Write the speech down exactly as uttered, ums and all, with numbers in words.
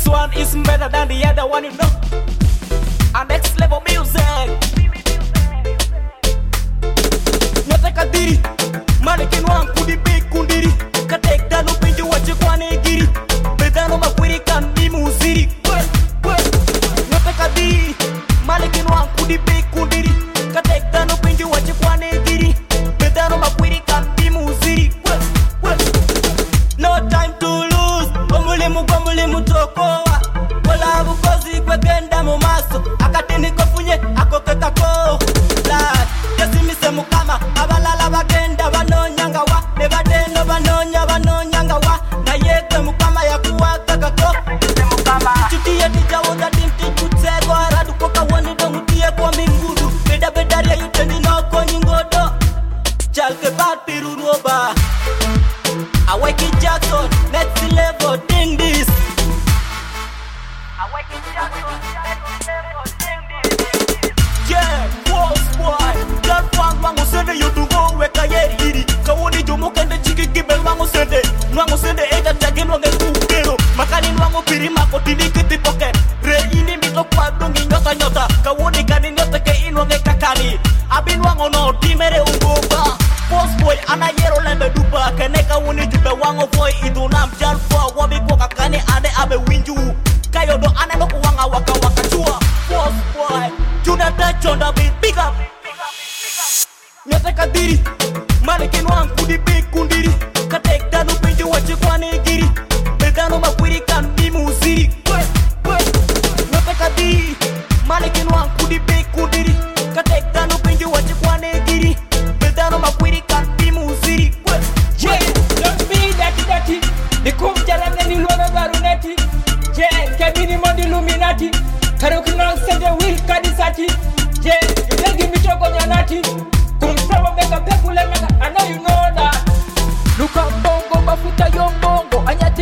one is better than the other one, you know. Our next level music. Nyata kadiri, mannequin one kudi big kundiri. Katek dano pinju wache kwane giri. Bedano makwiri kan mi muziri. Nyata kadiri, mannequin one kudi big kundiri. Katek dano pinju wache kwane giri. Bedano makwiri kan mi muziri. No time to lose. Omulimu gomulimu tokoa. Wala bukozi kwegenda mu maso. Akatini kofunye akokeka ko. Lad, yesi mise mukama. Abalala bagenda banonyanga wa. Nebadeno banonya banonyanga wa. Na yeke mukama ya kuwaka ko. Chutiye dijawonda dinti kutego. Aradu koka wani dongutie kwa mingudu. Beda bedaria yutendi noko nyingodo. Chalke bati ruroba. Awake Jackson, next level, ding this. Awake Jackson, next level, ding this. Yeah, boss boy. Don't find wangu sende you do go weka yeri iri. Kawuni jumu kende chiki kibel wangu sende. Wangu sende ega chagin wange kukero. Makani wangu piri mako tini kiti poke. Re ini mito kwa dungi nyota nyota. Kawuni kani nyota ke in wange kakani. Abin wangu no timere ungoba. Boss boy ana yero lembe dupa. Keneka wuni jube wango boy idu nam jan for. Wabi kwa kakani ane abe winju. Kayo do ane no kuwanga waka waka chua. Boss boy Juna tachonda beat big up. Nyata kadiri, mannequin one kudi big kundiri. Katek dano pinju wache kwane giri. Bedano makwiri kan mi muziri. Nyata kadiri, mannequin one kudi big kundiri. Katek dano pinju wache kwane giri. Bedano makwiri kan mi muziri. Yeah, don't be dirty dirty. The kum jarane ni lona garuneti. Yeah, kebini mondi luminati. Karukina sende will kadisati. Yeah, you don't give me choco nyanati. Kum sama mega pekule mega. I know you know that. Luka bongo bafuta yombongo. Anyati